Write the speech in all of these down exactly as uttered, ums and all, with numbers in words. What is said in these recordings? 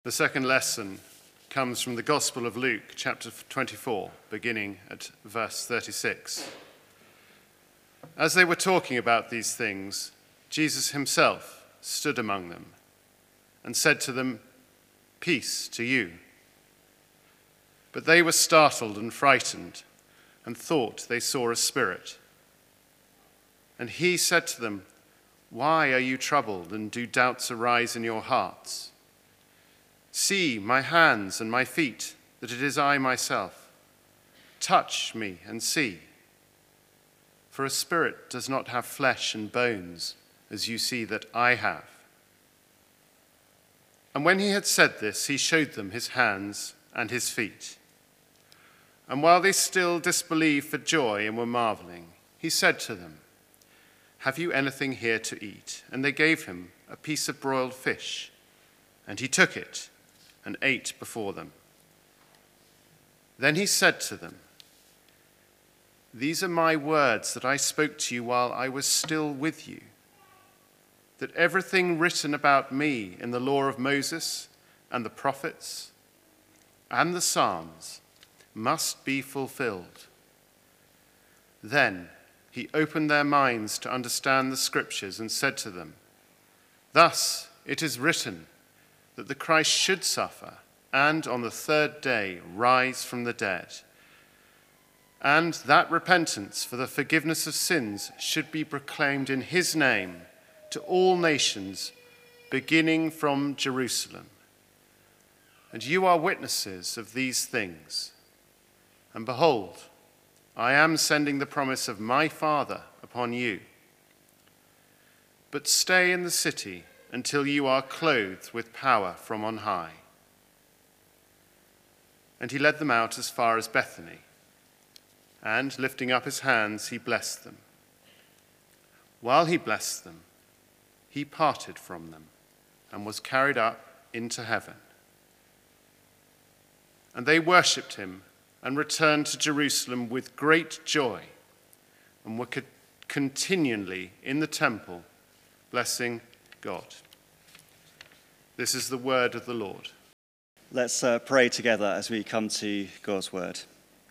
The second lesson comes from the Gospel of Luke, chapter twenty-four, beginning at verse thirty-six. As they were talking about these things, Jesus himself stood among them and said to them, "Peace to you." But they were startled and frightened and thought they saw a spirit. And he said to them, "Why are you troubled, and do doubts arise in your hearts? See my hands and my feet, that it is I myself. Touch me and see. For a spirit does not have flesh and bones, as you see that I have." And when he had said this, he showed them his hands and his feet. And while they still disbelieved for joy and were marveling, he said to them, "Have you anything here to eat?" And they gave him a piece of broiled fish, and he took it and ate before them. Then he said to them, "These are my words that I spoke to you while I was still with you, that everything written about me in the law of Moses and the prophets and the Psalms must be fulfilled." Then he opened their minds to understand the scriptures and said to them, "Thus it is written that the Christ should suffer and on the third day rise from the dead, and that repentance for the forgiveness of sins should be proclaimed in his name to all nations, beginning from Jerusalem. And you are witnesses of these things. And behold, I am sending the promise of my Father upon you. But stay in the city until you are clothed with power from on high." And he led them out as far as Bethany, and lifting up his hands, he blessed them. While he blessed them, he parted from them and was carried up into heaven. And they worshipped him and returned to Jerusalem with great joy, and were co- continually in the temple, blessing God. This is the word of the Lord. Let's uh, pray together as we come to God's word.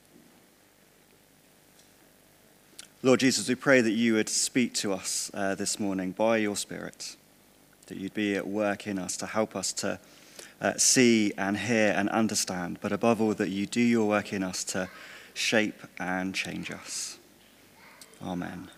Lord Jesus, we pray that you would speak to us uh, this morning by your Spirit, that you'd be at work in us to help us to uh, see and hear and understand, but above all, that you do your work in us to shape and change us. Amen.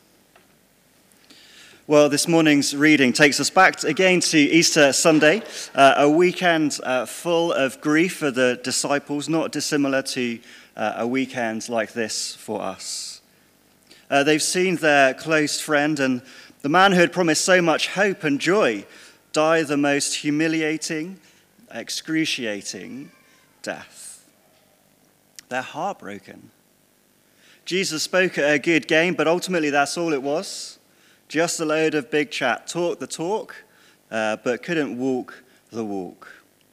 Well, this morning's reading takes us back again to Easter Sunday, uh, a weekend uh, full of grief for the disciples, not dissimilar to uh, a weekend like this for us. Uh, they've seen their close friend and the man who had promised so much hope and joy die the most humiliating, excruciating death. They're heartbroken. Jesus spoke a good game, but ultimately that's all it was. Just a load of big chat, talk the talk, uh, but couldn't walk the walk.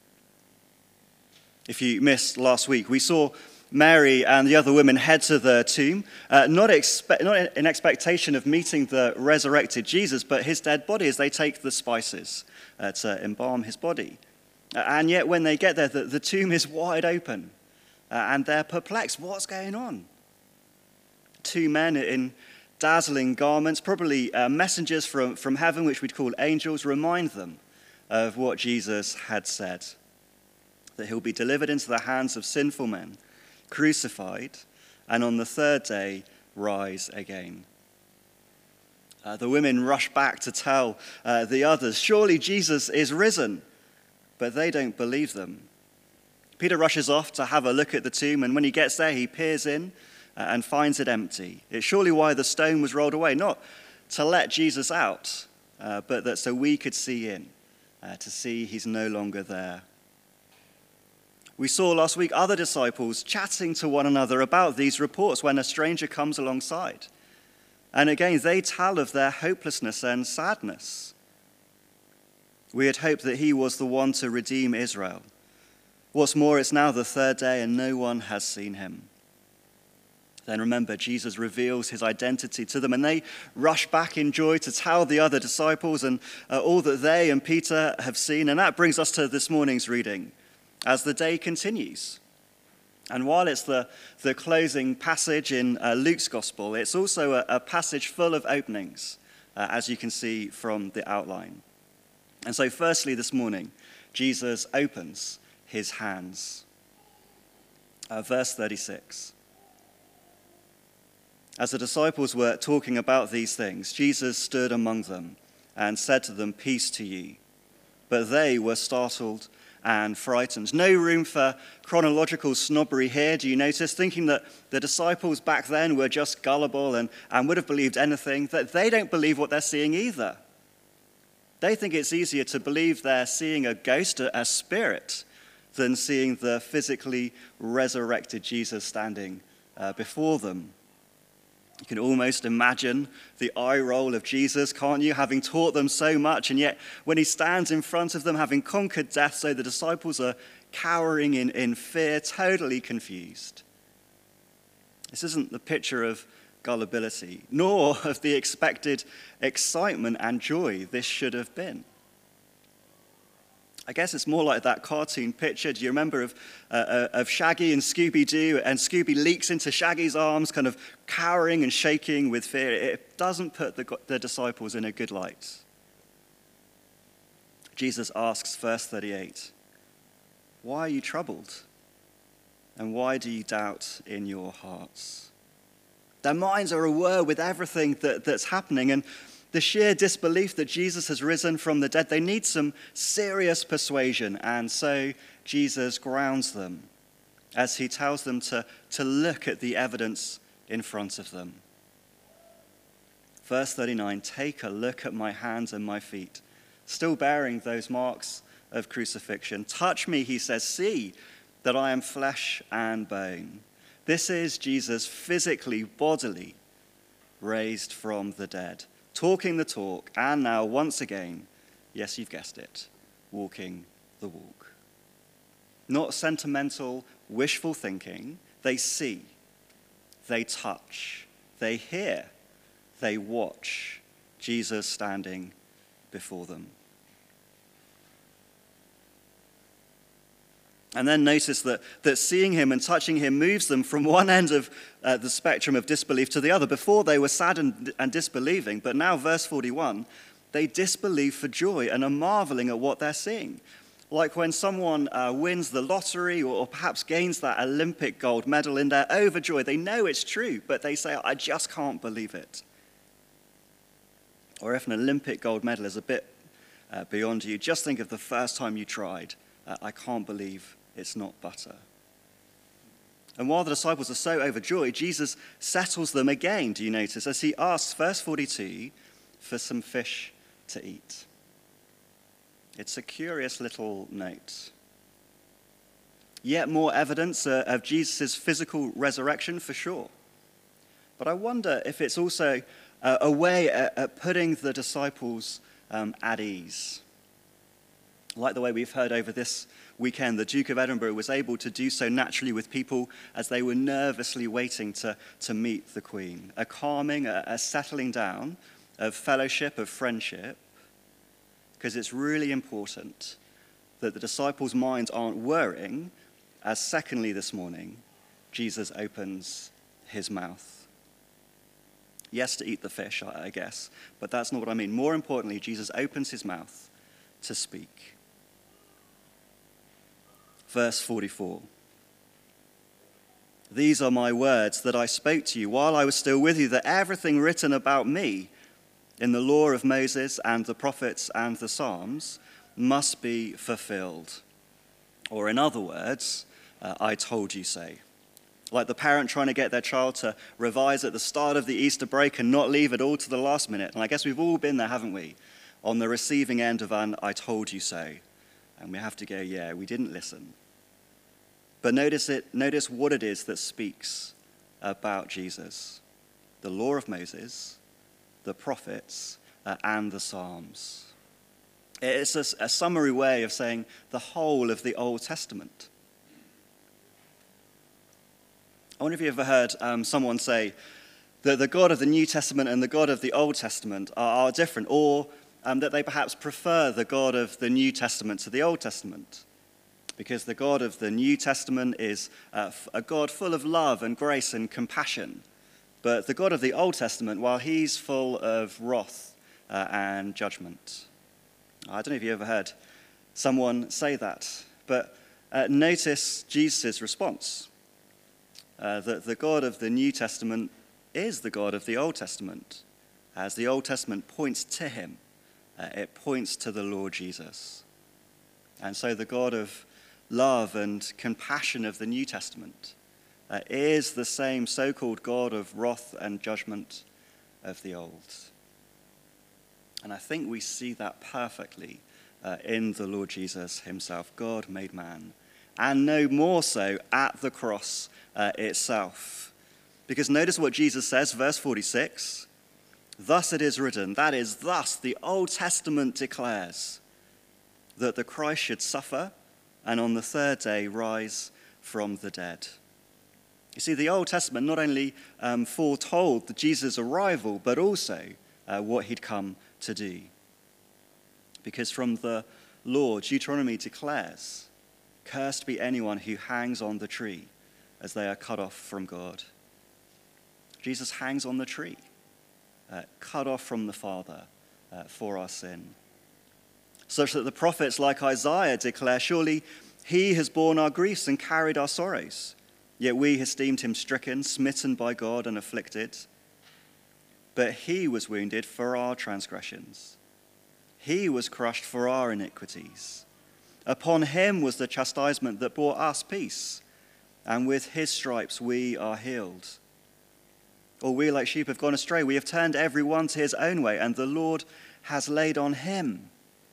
If you missed last week, we saw Mary and the other women head to the tomb, uh, not, expe- not in expectation of meeting the resurrected Jesus, but his dead body as they take the spices uh, to embalm his body. Uh, and yet when they get there, the, the tomb is wide open, uh, and they're perplexed. What's going on? Two men in dazzling garments, probably uh, messengers from, from heaven, which we'd call angels, remind them of what Jesus had said, that he'll be delivered into the hands of sinful men, crucified, and on the third day rise again. Uh, the women rush back to tell uh, the others, "Surely Jesus is risen," but they don't believe them. Peter rushes off to have a look at the tomb, and when he gets there, he peers in and finds it empty. It's surely why the stone was rolled away, not to let Jesus out, uh, but that so we could see in, uh, to see he's no longer there. We saw last week other disciples chatting to one another about these reports when a stranger comes alongside. And again, they tell of their hopelessness and sadness. We had hoped that he was the one to redeem Israel. What's more, it's now the third day and no one has seen him. Then remember, Jesus reveals his identity to them, and they rush back in joy to tell the other disciples and uh, all that they and Peter have seen. And that brings us to this morning's reading as the day continues. And while it's the, the closing passage in uh, Luke's gospel, it's also a, a passage full of openings, uh, as you can see from the outline. And so firstly this morning, Jesus opens his hands. Uh, verse thirty-six. As the disciples were talking about these things, Jesus stood among them and said to them, "Peace to you." But they were startled and frightened. No room for chronological snobbery here, do you notice? Thinking that the disciples back then were just gullible and, and would have believed anything, that they don't believe what they're seeing either. They think it's easier to believe they're seeing a ghost, a spirit, than seeing the physically resurrected Jesus standing uh, before them. You can almost imagine the eye roll of Jesus, can't you? Having taught them so much, and yet when he stands in front of them, having conquered death, so the disciples are cowering in, in fear, totally confused. This isn't the picture of gullibility, nor of the expected excitement and joy this should have been. I guess it's more like that cartoon picture. Do you remember of, uh, of Shaggy and Scooby-Doo, and Scooby leaks into Shaggy's arms, kind of cowering and shaking with fear? It doesn't put the, the disciples in a good light. Jesus asks, verse thirty-eight, "Why are you troubled? And why do you doubt in your hearts?" Their minds are aware with everything that, that's happening, and the sheer disbelief that Jesus has risen from the dead, they need some serious persuasion. And so Jesus grounds them as he tells them to, to look at the evidence in front of them. Verse thirty-nine, "Take a look at my hands and my feet, still bearing those marks of crucifixion. Touch me," he says, "see that I am flesh and bone." This is Jesus physically, bodily raised from the dead, talking the talk, and now once again, yes, you've guessed it, walking the walk. Not sentimental, wishful thinking. They see, they touch, they hear, they watch Jesus standing before them. And then notice that, that seeing him and touching him moves them from one end of uh, the spectrum of disbelief to the other. Before they were sad and, and disbelieving, but now, verse forty-one, they disbelieve for joy and are marveling at what they're seeing. Like when someone uh, wins the lottery or, or perhaps gains that Olympic gold medal, and they're overjoyed. They know it's true, but they say, "I just can't believe it." Or if an Olympic gold medal is a bit uh, beyond you, just think of the first time you tried. Uh, "I can't believe it's not butter." And while the disciples are so overjoyed, Jesus settles them again, do you notice, as he asks, verse forty-two, for some fish to eat. It's a curious little note. Yet more evidence uh, of Jesus' physical resurrection, for sure. But I wonder if it's also uh, a way at, at putting the disciples um, at ease. Like the way we've heard over this weekend, the Duke of Edinburgh was able to do so naturally with people as they were nervously waiting to, to meet the Queen. A calming, a, a settling down of fellowship, of friendship, because it's really important that the disciples' minds aren't worrying, as secondly this morning, Jesus opens his mouth. Yes, to eat the fish, I, I guess, but that's not what I mean. More importantly, Jesus opens his mouth to speak. Verse forty-four. "These are my words that I spoke to you while I was still with you, that everything written about me in the law of Moses and the prophets and the Psalms must be fulfilled." Or in other words, uh, "I told you so." Like the parent trying to get their child to revise at the start of the Easter break and not leave it all to the last minute. And I guess we've all been there, haven't we? On the receiving end of an "I told you so." And we have to go, yeah, we didn't listen. But notice it. Notice what it is that speaks about Jesus. The law of Moses, the prophets, uh, and the Psalms. It's a, a summary way of saying the whole of the Old Testament. I wonder if you've ever heard um, someone say that the God of the New Testament and the God of the Old Testament are, are different, or um, that they perhaps prefer the God of the New Testament to the Old Testament. Because the God of the New Testament is uh, a God full of love and grace and compassion. But the God of the Old Testament, well, he's full of wrath uh, and judgment. I don't know if you ever heard someone say that, but uh, notice Jesus' response. Uh, that the God of the New Testament is the God of the Old Testament. As the Old Testament points to him, uh, it points to the Lord Jesus. And so the God of love and compassion of the New Testament uh, is the same so-called God of wrath and judgment of the Old. And I think we see that perfectly uh, in the Lord Jesus himself, God made man, and no more so at the cross uh, itself. Because notice what Jesus says, verse forty-six, thus it is written, that is, thus the Old Testament declares that the Christ should suffer and on the third day rise from the dead. You see, the Old Testament not only um, foretold the Jesus' arrival, but also uh, what he'd come to do. Because from the Lord, Deuteronomy declares, cursed be anyone who hangs on the tree as they are cut off from God. Jesus hangs on the tree, uh, cut off from the Father uh, for our sin. Such that the prophets like Isaiah declare, surely he has borne our griefs and carried our sorrows, yet we esteemed him stricken, smitten by God and afflicted. But he was wounded for our transgressions. He was crushed for our iniquities. Upon him was the chastisement that brought us peace, and with his stripes we are healed. All we like sheep have gone astray. We have turned every one to his own way, and the Lord has laid on him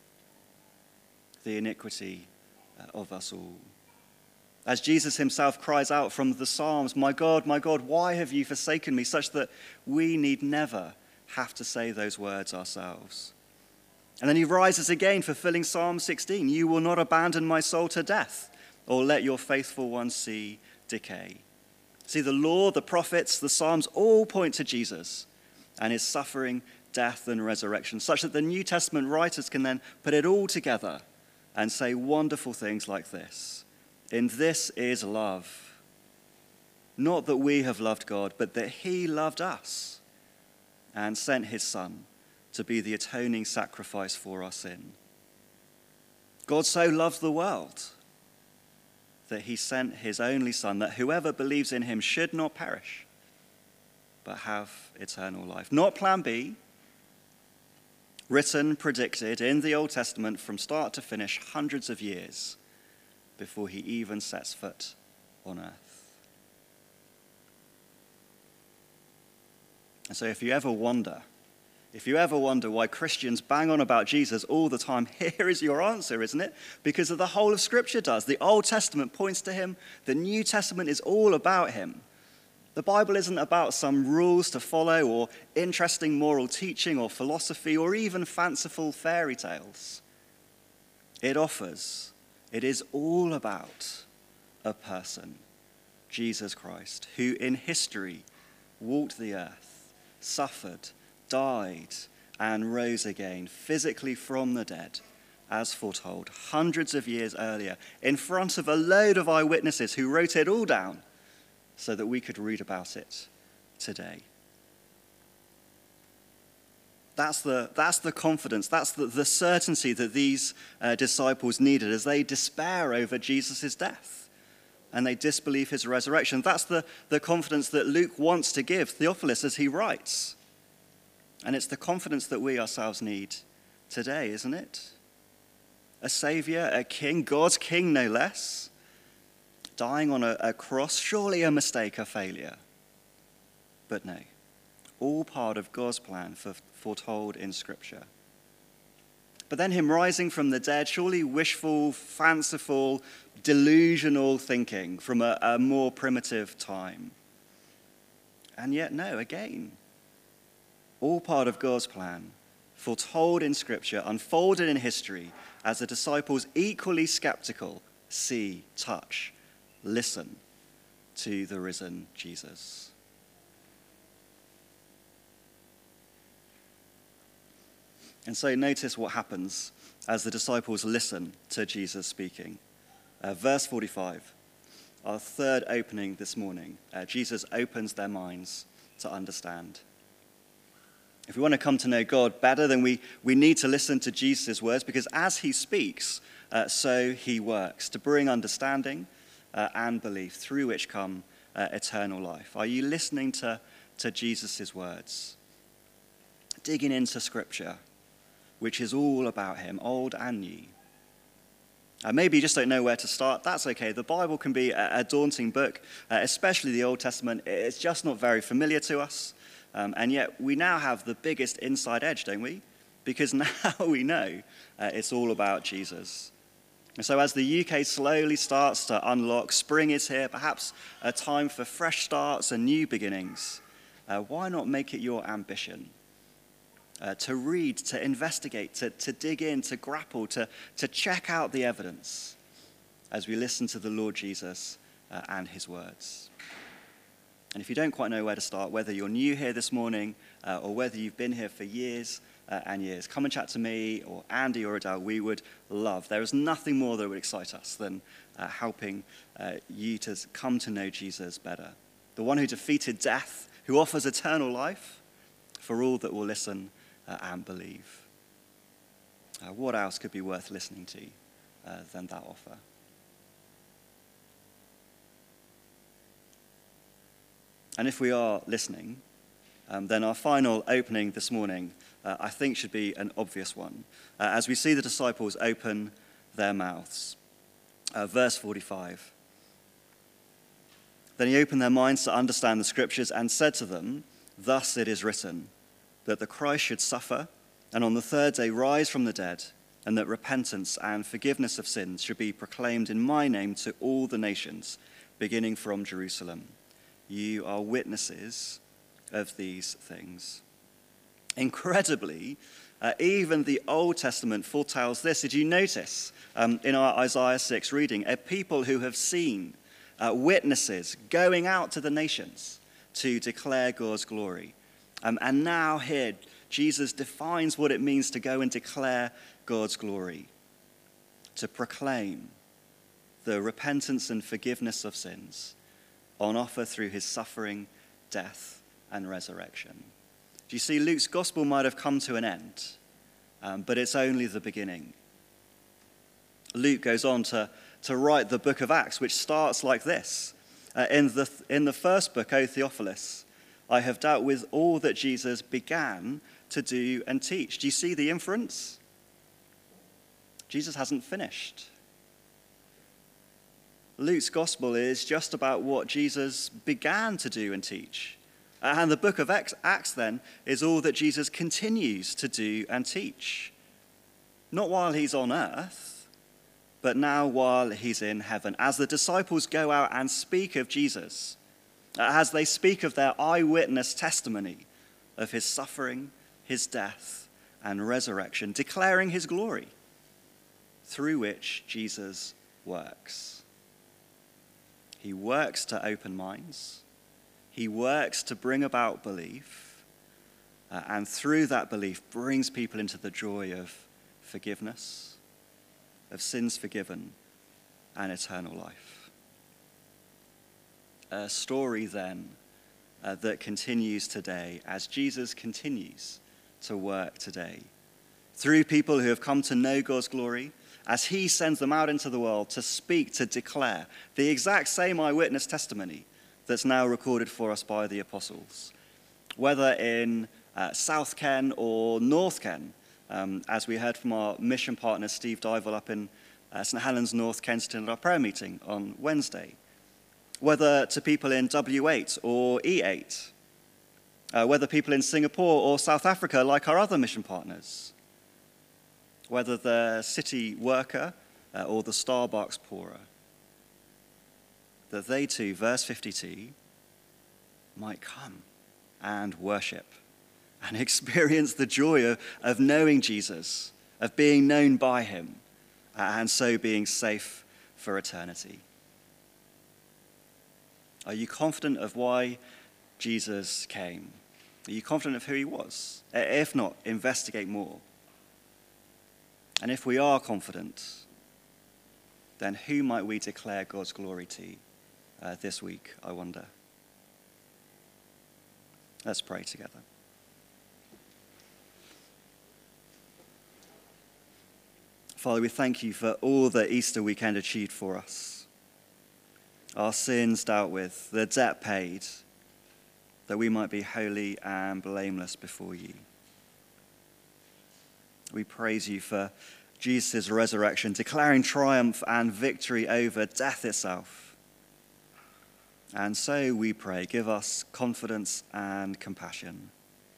the iniquity of us all. As Jesus himself cries out from the Psalms, my God, my God, why have you forsaken me? Such that we need never have to say those words ourselves. And then he rises again, fulfilling Psalm sixteen. You will not abandon my soul to death, or let your faithful one see decay. See, the law, the prophets, the Psalms all point to Jesus and his suffering, death, and resurrection, such that the New Testament writers can then put it all together and say wonderful things like this. In this is love. Not that we have loved God, but that he loved us and sent his Son to be the atoning sacrifice for our sin. God so loved the world that he sent his only Son, that whoever believes in him should not perish, but have eternal life. Not plan B, written, predicted in the Old Testament from start to finish, hundreds of years before he even sets foot on earth. And so if you ever wonder, if you ever wonder why Christians bang on about Jesus all the time, here is your answer, isn't it? Because of the whole of Scripture does. The Old Testament points to him. The New Testament is all about him. The Bible isn't about some rules to follow or interesting moral teaching or philosophy or even fanciful fairy tales. It offers, it is all about a person, Jesus Christ, who in history walked the earth, suffered, died, and rose again, physically from the dead, as foretold hundreds of years earlier, in front of a load of eyewitnesses who wrote it all down so that we could read about it today. That's the, that's the confidence, that's the, the certainty that these uh, disciples needed as they despair over Jesus' death and they disbelieve his resurrection. That's the, the confidence that Luke wants to give Theophilus as he writes. And it's the confidence that we ourselves need today, isn't it? A savior, a king, God's king no less, dying on a, a cross, surely a mistake, a failure. But no, all part of God's plan for, foretold in Scripture. But then him rising from the dead, surely wishful, fanciful, delusional thinking from a, a more primitive time. And yet no, again, all part of God's plan, foretold in Scripture, unfolded in history as the disciples, equally skeptical, see, touch, listen to the risen Jesus. And so notice what happens as the disciples listen to Jesus speaking. Uh, verse forty-five, our third opening this morning. Uh, Jesus opens their minds to understand. If we want to come to know God better, then we, we need to listen to Jesus' words, because as he speaks, uh, so he works to bring understanding uh, and belief, through which come uh, eternal life. Are you listening to, to Jesus' words? Digging into Scripture, which is all about him, old and new. Uh, maybe you just don't know where to start. That's okay. The Bible can be a, a daunting book, uh, especially the Old Testament. It's just not very familiar to us. Um, and yet we now have the biggest inside edge, don't we? Because now we know uh, it's all about Jesus. And so as the U K slowly starts to unlock, spring is here, perhaps a time for fresh starts and new beginnings. Uh, why not make it your ambition? Uh, to read, to investigate, to, to dig in, to grapple, to, to check out the evidence as we listen to the Lord Jesus uh, and his words. And if you don't quite know where to start, whether you're new here this morning uh, or whether you've been here for years uh, and years, come and chat to me or Andy or Adele. We would love. There is nothing more that would excite us than uh, helping uh, you to come to know Jesus better. The one who defeated death, who offers eternal life for all that will listen uh, and believe. Uh, what else could be worth listening to uh, than that offer? And if we are listening, um, then our final opening this morning, uh, I think, should be an obvious one. Uh, as we see the disciples open their mouths. Uh, verse forty-five. Then he opened their minds to understand the Scriptures and said to them, "Thus it is written, that the Christ should suffer, and on the third day rise from the dead, and that repentance and forgiveness of sins should be proclaimed in my name to all the nations, beginning from Jerusalem. You are witnesses of these things." Incredibly, uh, even the Old Testament foretells this. Did you notice um, in our Isaiah six reading, a people who have seen uh, witnesses going out to the nations to declare God's glory. Um, and now here, Jesus defines what it means to go and declare God's glory, to proclaim the repentance and forgiveness of sins on offer through his suffering, death, and resurrection. Do you see, Luke's gospel might have come to an end, um, but it's only the beginning. Luke goes on to, to write the book of Acts, which starts like this. Uh, in, the, in the first book, O Theophilus, I have dealt with all that Jesus began to do and teach. Do you see the inference? Jesus hasn't finished. Luke's gospel is just about what Jesus began to do and teach. And the book of Acts, then, is all that Jesus continues to do and teach. Not while he's on earth, but now while he's in heaven. As the disciples go out and speak of Jesus, as they speak of their eyewitness testimony of his suffering, his death, and resurrection, declaring his glory, through which Jesus works. He works to open minds. He works to bring about belief. Uh, and through that belief, brings people into the joy of forgiveness, of sins forgiven, and eternal life. A story, then, uh, that continues today as Jesus continues to work today. Through people who have come to know God's glory, as he sends them out into the world to speak, to declare the exact same eyewitness testimony that's now recorded for us by the apostles. Whether in uh, South Ken or North Ken, um, as we heard from our mission partner Steve Dival up in uh, St Helens, North Kensington at our prayer meeting on Wednesday. Whether to people in W eight or E eight. Uh, whether people in Singapore or South Africa like our other mission partners. Whether the city worker uh, or the Starbucks pourer, that they too, verse fifty-two, might come and worship and experience the joy of, of knowing Jesus, of being known by him, uh, and so being safe for eternity. Are you confident of why Jesus came? Are you confident of who he was? If not, investigate more. And if we are confident, then who might we declare God's glory to uh, this week, I wonder? Let's pray together. Father, we thank you for all that Easter weekend achieved for us. Our sins dealt with, the debt paid, that we might be holy and blameless before you. We praise you for Jesus' resurrection, declaring triumph and victory over death itself. And so we pray, give us confidence and compassion.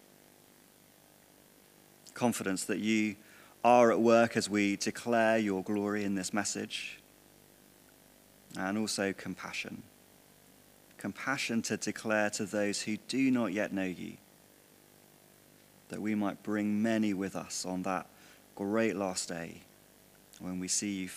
Confidence that you are at work as we declare your glory in this message. And also compassion. Compassion to declare to those who do not yet know you, that we might bring many with us on that great last day when we see you